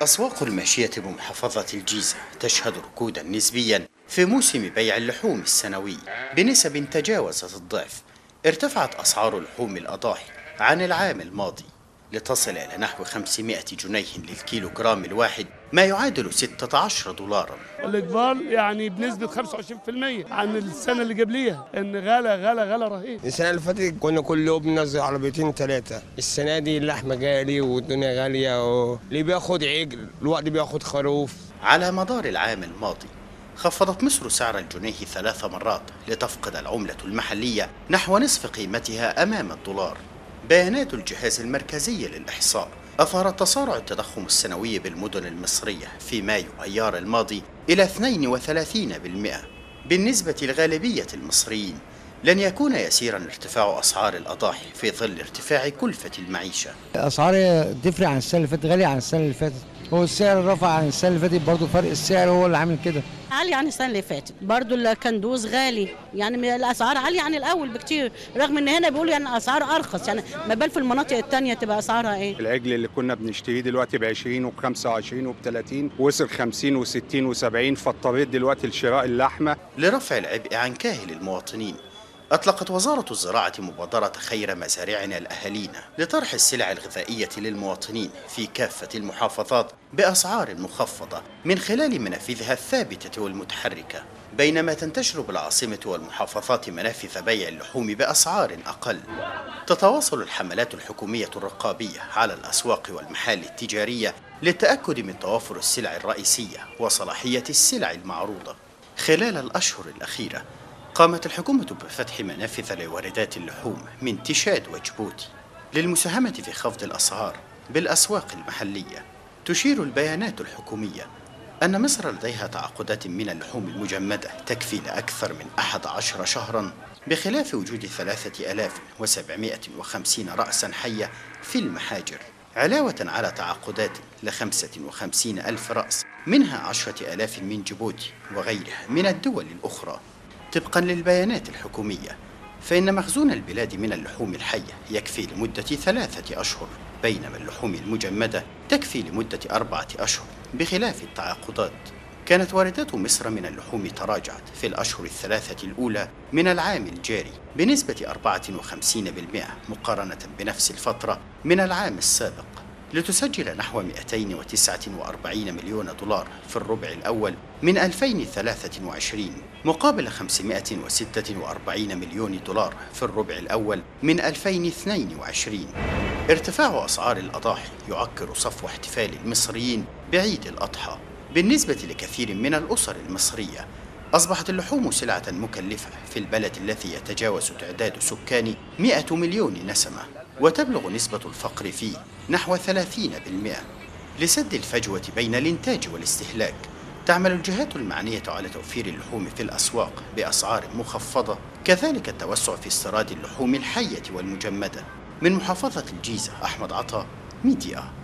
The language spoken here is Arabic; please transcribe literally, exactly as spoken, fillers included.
أسواق الماشية بمحافظة الجيزة تشهد ركودا نسبيا في موسم بيع اللحوم السنوي بنسب تجاوزت الضعف. ارتفعت أسعار لحوم الأضاحي عن العام الماضي لتصل إلى نحو خمسمائة جنيه للكيلو جرام الواحد، ما يعادل ستة عشر دولارا. الإقبال يعني بنسبة خمسة وعشرين بالمئة عن السنة اللي قبليها، إن غلا غلا غلا رهيب. السنة اللي فاتت كنا كل يوم بننزل عربيتين ثلاثة، السنة دي اللحمة غالي والدنيا غالية، واللي بياخد عجل الوقت بياخد خروف. على مدار العام الماضي خفضت مصر سعر الجنيه ثلاث مرات لتفقد العملة المحلية نحو نصف قيمتها أمام الدولار. بيانات الجهاز المركزي للإحصاء أظهرت تسارع التضخم السنوي بالمدن المصرية في مايو أيار الماضي إلى اثنين وثلاثين بالمئة. بالنسبة لغالبية المصريين لن يكون يسيرا ارتفاع أسعار الأضاحي في ظل ارتفاع كلفة المعيشة. الأسعار تفرق عن السنة اللي فاتت، غالية عن السنة اللي فاتت، هو السعر رفع عن السنة اللي فاتت، برضه فرق السعر هو اللي عامل كده. عالي عن السنة اللي فاتت، برضه الكندوز غالي، يعني الأسعار عالية عن الأول بكتير، رغم إن هنا بيقولوا يعني أسعار أرخص، يعني ما بال في المناطق التانية تبقى أسعارها إيه؟ العجل اللي كنا بنشتريه دلوقتي ب عشرين وخمسة وعشرين وبثلاثين وصل خمسين وستين وسبعين، فاضطريت دلوقتي لشراء اللحمة. لرفع العبء عن كاهل المواطنين أطلقت وزارة الزراعة مبادرة خير مزارعنا لأهالينا لطرح السلع الغذائية للمواطنين في كافة المحافظات بأسعار مخفضة من خلال منافذها الثابتة والمتحركة، بينما تنتشر بالعاصمة والمحافظات منافذ بيع اللحوم بأسعار أقل. تتواصل الحملات الحكومية الرقابية على الأسواق والمحال التجارية للتأكد من توافر السلع الرئيسية وصلاحية السلع المعروضة. خلال الأشهر الأخيرة قامت الحكومة بفتح منافذ لواردات اللحوم من تشاد وجبوتي للمساهمة في خفض الأسعار بالأسواق المحلية. تشير البيانات الحكومية أن مصر لديها تعاقدات من اللحوم المجمدة تكفي لأكثر من أحد عشر شهرا، بخلاف وجود ثلاثة آلاف وسبعمائة وخمسين رأسا حية في المحاجر، علاوة على تعاقدات لخمسة وخمسين ألف رأس، منها عشرة آلاف من جيبوتي وغيرها من الدول الأخرى. طبقا للبيانات الحكومية فإن مخزون البلاد من اللحوم الحية يكفي لمدة ثلاثة أشهر، بينما اللحوم المجمدة تكفي لمدة أربعة أشهر بخلاف التعاقدات. كانت واردات مصر من اللحوم تراجعت في الأشهر الثلاثة الأولى من العام الجاري بنسبة أربعة وخمسين بالمئة مقارنة بنفس الفترة من العام السابق، لتسجل نحو مئتين وتسعة وأربعين مليون دولار في الربع الأول من ألفين وثلاثة وعشرين، مقابل خمسمائة وستة وأربعين مليون دولار في الربع الأول من ألفين واثنين وعشرين. ارتفاع أسعار الأضاحي يعكر صفو احتفال المصريين بعيد الأضحى. بالنسبة لكثير من الأسر المصرية أصبحت اللحوم سلعة مكلفة في البلد الذي يتجاوز تعداد سكان مئة مليون نسمة، وتبلغ نسبة الفقر فيه نحو ثلاثين بالمئة. لسد الفجوة بين الإنتاج والاستهلاك تعمل الجهات المعنية على توفير اللحوم في الأسواق بأسعار مخفضة، كذلك التوسع في استيراد اللحوم الحية والمجمدة. من محافظة الجيزة، أحمد عطا، ميديا.